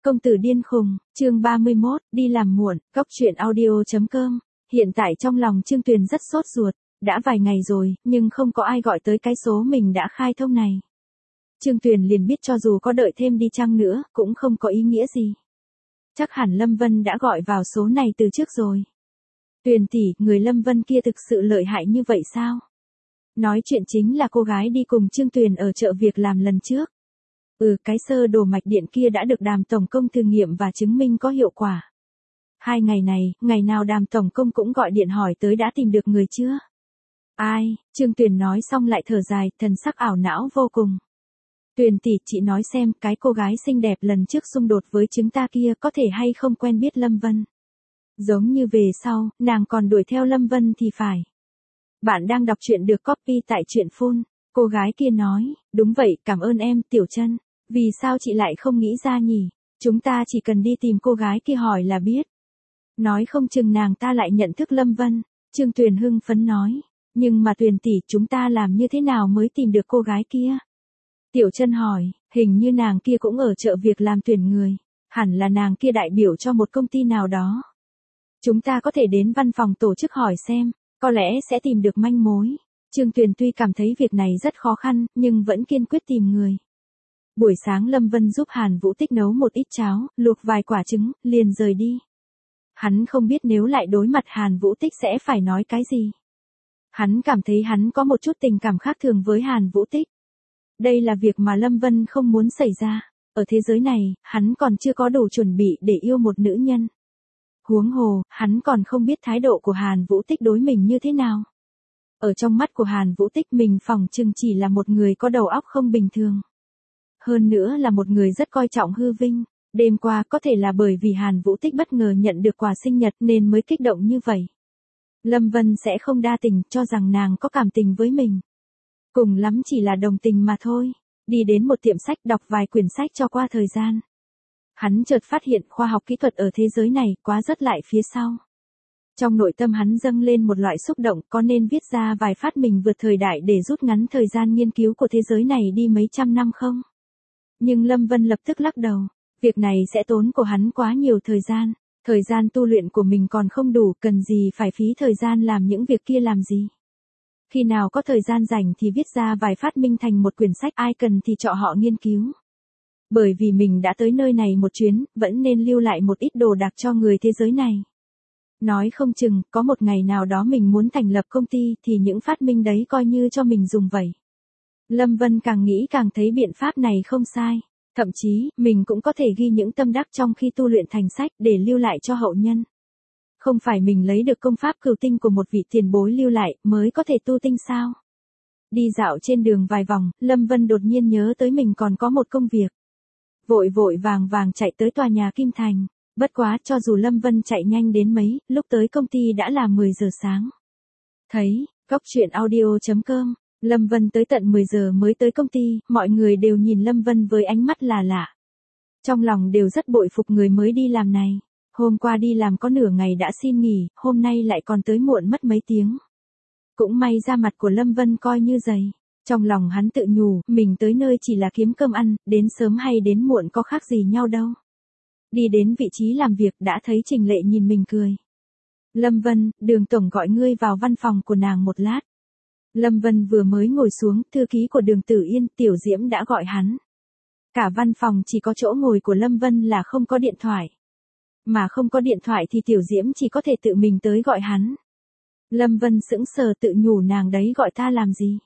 Công tử điên khùng, chương 31, đi làm muộn, góc truyện audio.com. Hiện tại trong lòng Trương Tuyền rất sốt ruột, đã vài ngày rồi, nhưng không có ai gọi tới cái số mình đã khai thông này. Trương Tuyền liền biết cho dù có đợi thêm đi chăng nữa, cũng không có ý nghĩa gì. Chắc hẳn Lâm Vân đã gọi vào số này từ trước rồi. Tuyền tỷ, người Lâm Vân kia thực sự lợi hại như vậy sao? Nói chuyện chính là cô gái đi cùng Trương Tuyền ở chợ việc làm lần trước. Cái sơ đồ mạch điện kia đã được Đàm tổng công thử nghiệm và chứng minh có hiệu quả. 2 ngày này, ngày nào Đàm tổng công cũng gọi điện hỏi tới đã tìm được người chưa? Ai? Trương Tuyền nói xong lại thở dài, thần sắc ảo não vô cùng. Tuyền tỷ, chị nói xem, cái cô gái xinh đẹp lần trước xung đột với chúng ta kia có thể hay không quen biết Lâm Vân? Giống như về sau, nàng còn đuổi theo Lâm Vân thì phải. Bạn đang đọc truyện được copy tại truyện phun. Cô gái kia nói, đúng vậy, cảm ơn em, Tiểu Trân. Vì sao chị lại không nghĩ ra nhỉ? Chúng ta chỉ cần đi tìm cô gái kia hỏi là biết. Nói không chừng nàng ta lại nhận thức Lâm Vân. Trương Tuyền hưng phấn nói. Nhưng mà Tuyền tỷ, chúng ta làm như thế nào mới tìm được cô gái kia? Tiểu Trân hỏi, hình như nàng kia cũng ở chợ việc làm tuyển người. Hẳn là nàng kia đại biểu cho một công ty nào đó. Chúng ta có thể đến văn phòng tổ chức hỏi xem, có lẽ sẽ tìm được manh mối. Trương Tuyền tuy cảm thấy việc này rất khó khăn, nhưng vẫn kiên quyết tìm người. Buổi sáng Lâm Vân giúp Hàn Vũ Tích nấu một ít cháo, luộc vài quả trứng, liền rời đi. Hắn không biết nếu lại đối mặt Hàn Vũ Tích sẽ phải nói cái gì. Hắn cảm thấy hắn có một chút tình cảm khác thường với Hàn Vũ Tích. Đây là việc mà Lâm Vân không muốn xảy ra. Ở thế giới này, hắn còn chưa có đủ chuẩn bị để yêu một nữ nhân. Huống hồ, hắn còn không biết thái độ của Hàn Vũ Tích đối mình như thế nào. Ở trong mắt của Hàn Vũ Tích mình phỏng chừng chỉ là một người có đầu óc không bình thường. Hơn nữa là một người rất coi trọng hư vinh. Đêm qua có thể là bởi vì Hàn Vũ Tích bất ngờ nhận được quà sinh nhật nên mới kích động như vậy. Lâm Vân sẽ không đa tình cho rằng nàng có cảm tình với mình. Cùng lắm chỉ là đồng tình mà thôi. Đi đến một tiệm sách đọc vài quyển sách cho qua thời gian. Hắn chợt phát hiện khoa học kỹ thuật ở thế giới này quá rất lại phía sau. Trong nội tâm hắn dâng lên một loại xúc động có nên viết ra vài phát minh vượt thời đại để rút ngắn thời gian nghiên cứu của thế giới này đi mấy trăm năm không? Nhưng Lâm Vân lập tức lắc đầu. Việc này sẽ tốn của hắn quá nhiều thời gian. Thời gian tu luyện của mình còn không đủ, cần gì phải phí thời gian làm những việc kia làm gì? Khi nào có thời gian rảnh thì viết ra vài phát minh thành một quyển sách, ai cần thì cho họ nghiên cứu. Bởi vì mình đã tới nơi này một chuyến, vẫn nên lưu lại một ít đồ đạc cho người thế giới này. Nói không chừng, có một ngày nào đó mình muốn thành lập công ty thì những phát minh đấy coi như cho mình dùng vậy. Lâm Vân càng nghĩ càng thấy biện pháp này không sai. Thậm chí, mình cũng có thể ghi những tâm đắc trong khi tu luyện thành sách để lưu lại cho hậu nhân. Không phải mình lấy được công pháp cửu tinh của một vị tiền bối lưu lại mới có thể tu tinh sao? Đi dạo trên đường vài vòng, Lâm Vân đột nhiên nhớ tới mình còn có một công việc. Vội vội vàng vàng chạy tới tòa nhà Kim Thành. Bất quá, cho dù Lâm Vân chạy nhanh đến mấy, lúc tới công ty đã là 10 giờ sáng. Thấy, góc truyện audio.com, Lâm Vân tới tận 10 giờ mới tới công ty, mọi người đều nhìn Lâm Vân với ánh mắt là lạ. Trong lòng đều rất bội phục người mới đi làm này. Hôm qua đi làm có nửa ngày đã xin nghỉ, hôm nay lại còn tới muộn mất mấy tiếng. Cũng may da mặt của Lâm Vân coi như dày. Trong lòng hắn tự nhủ, mình tới nơi chỉ là kiếm cơm ăn, đến sớm hay đến muộn có khác gì nhau đâu. Đi đến vị trí làm việc đã thấy Trình Lệ nhìn mình cười. Lâm Vân, Đường tổng gọi ngươi vào văn phòng của nàng một lát. Lâm Vân vừa mới ngồi xuống, thư ký của Đường Tử Yên, Tiểu Diễm đã gọi hắn. Cả văn phòng chỉ có chỗ ngồi của Lâm Vân là không có điện thoại. Mà không có điện thoại thì Tiểu Diễm chỉ có thể tự mình tới gọi hắn. Lâm Vân sững sờ tự nhủ nàng đấy gọi ta làm gì?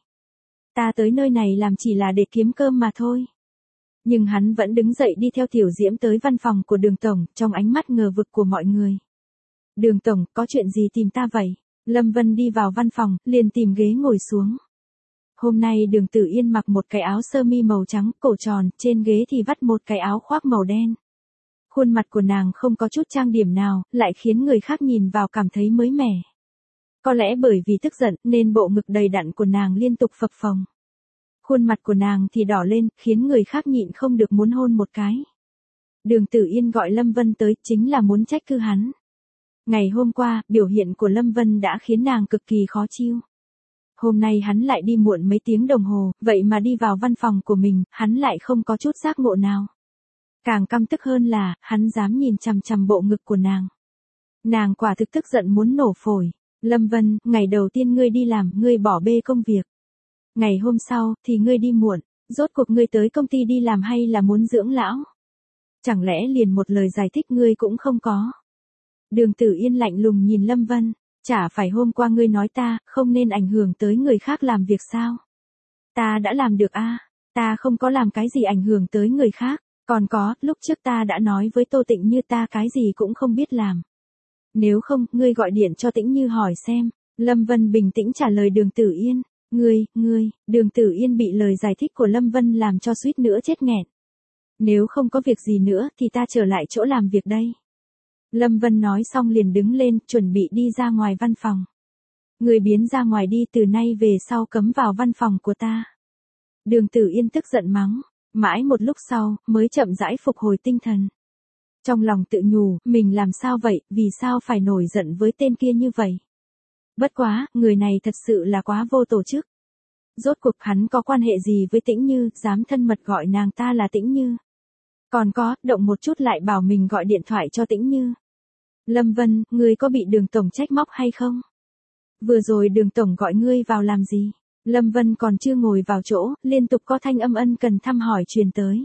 Ta tới nơi này làm chỉ là để kiếm cơm mà thôi. Nhưng hắn vẫn đứng dậy đi theo Tiểu Diễm tới văn phòng của Đường tổng, trong ánh mắt ngờ vực của mọi người. Đường tổng, có chuyện gì tìm ta vậy? Lâm Vân đi vào văn phòng, liền tìm ghế ngồi xuống. Hôm nay Đường Tử Yên mặc một cái áo sơ mi màu trắng, cổ tròn, trên ghế thì vắt một cái áo khoác màu đen. Khuôn mặt của nàng không có chút trang điểm nào, lại khiến người khác nhìn vào cảm thấy mới mẻ. Có lẽ bởi vì tức giận, nên bộ ngực đầy đặn của nàng liên tục phập phồng. Khuôn mặt của nàng thì đỏ lên, khiến người khác nhịn không được muốn hôn một cái. Đường Tử Yên gọi Lâm Vân tới, chính là muốn trách cứ hắn. Ngày hôm qua, biểu hiện của Lâm Vân đã khiến nàng cực kỳ khó chịu. Hôm nay hắn lại đi muộn mấy tiếng đồng hồ, vậy mà đi vào văn phòng của mình, hắn lại không có chút giác ngộ nào. Càng căm tức hơn là, hắn dám nhìn chằm chằm bộ ngực của nàng. Nàng quả thực tức giận muốn nổ phổi. Lâm Vân, ngày đầu tiên ngươi đi làm, ngươi bỏ bê công việc. Ngày hôm sau, thì ngươi đi muộn. Rốt cuộc ngươi tới công ty đi làm hay là muốn dưỡng lão? Chẳng lẽ liền một lời giải thích ngươi cũng không có? Đường Tử Yên lạnh lùng nhìn Lâm Vân. Chả phải hôm qua ngươi nói ta, không nên ảnh hưởng tới người khác làm việc sao? Ta đã làm được a, ta không có làm cái gì ảnh hưởng tới người khác. Còn có, lúc trước ta đã nói với Tô Tịnh Như ta cái gì cũng không biết làm. Nếu không, ngươi gọi điện cho Tĩnh Như hỏi xem. Lâm Vân bình tĩnh trả lời Đường Tử Yên. Đường Tử Yên bị lời giải thích của Lâm Vân làm cho suýt nữa chết nghẹn. Nếu không có việc gì nữa thì ta trở lại chỗ làm việc đây. Lâm Vân nói xong liền đứng lên, chuẩn bị đi ra ngoài văn phòng. Người biến ra ngoài đi, từ nay về sau cấm vào văn phòng của ta. Đường Tử Yên tức giận mắng, mãi một lúc sau, mới chậm rãi phục hồi tinh thần. Trong lòng tự nhủ, mình làm sao vậy, vì sao phải nổi giận với tên kia như vậy? Bất quá, người này thật sự là quá vô tổ chức. Rốt cuộc hắn có quan hệ gì với Tĩnh Như, dám thân mật gọi nàng ta là Tĩnh Như. Còn có, động một chút lại bảo mình gọi điện thoại cho Tĩnh Như. Lâm Vân, ngươi có bị Đường Tổng trách móc hay không? Vừa rồi Đường Tổng gọi ngươi vào làm gì? Lâm Vân còn chưa ngồi vào chỗ, liên tục có thanh âm ân cần thăm hỏi truyền tới.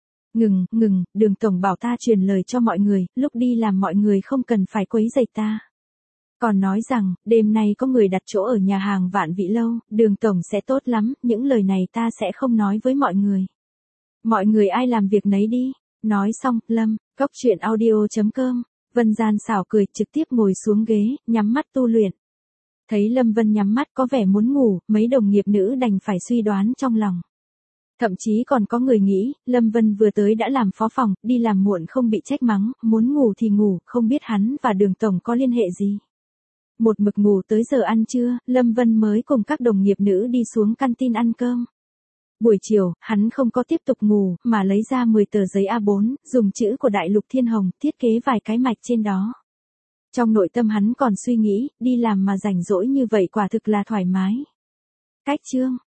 Ngừng, Đường Tổng bảo ta truyền lời cho mọi người, lúc đi làm mọi người không cần phải quấy rầy ta. Còn nói rằng, đêm nay có người đặt chỗ ở nhà hàng Vạn Vị Lâu, Đường Tổng sẽ tốt lắm, những lời này ta sẽ không nói với mọi người. Mọi người ai làm việc nấy đi. Nói xong, Cóc truyện audio.com, Vân Gian xảo cười, trực tiếp ngồi xuống ghế, nhắm mắt tu luyện. Thấy Lâm Vân nhắm mắt có vẻ muốn ngủ, mấy đồng nghiệp nữ đành phải suy đoán trong lòng. Thậm chí còn có người nghĩ, Lâm Vân vừa tới đã làm phó phòng, đi làm muộn không bị trách mắng, muốn ngủ thì ngủ, không biết hắn và Đường Tổng có liên hệ gì. Một mực ngủ tới giờ ăn trưa, Lâm Vân mới cùng các đồng nghiệp nữ đi xuống canteen ăn cơm. Buổi chiều, hắn không có tiếp tục ngủ, mà lấy ra 10 tờ giấy A4, dùng chữ của Đại Lục Thiên Hồng, thiết kế vài cái mạch trên đó. Trong nội tâm hắn còn suy nghĩ, đi làm mà rảnh rỗi như vậy quả thực là thoải mái. Cách chương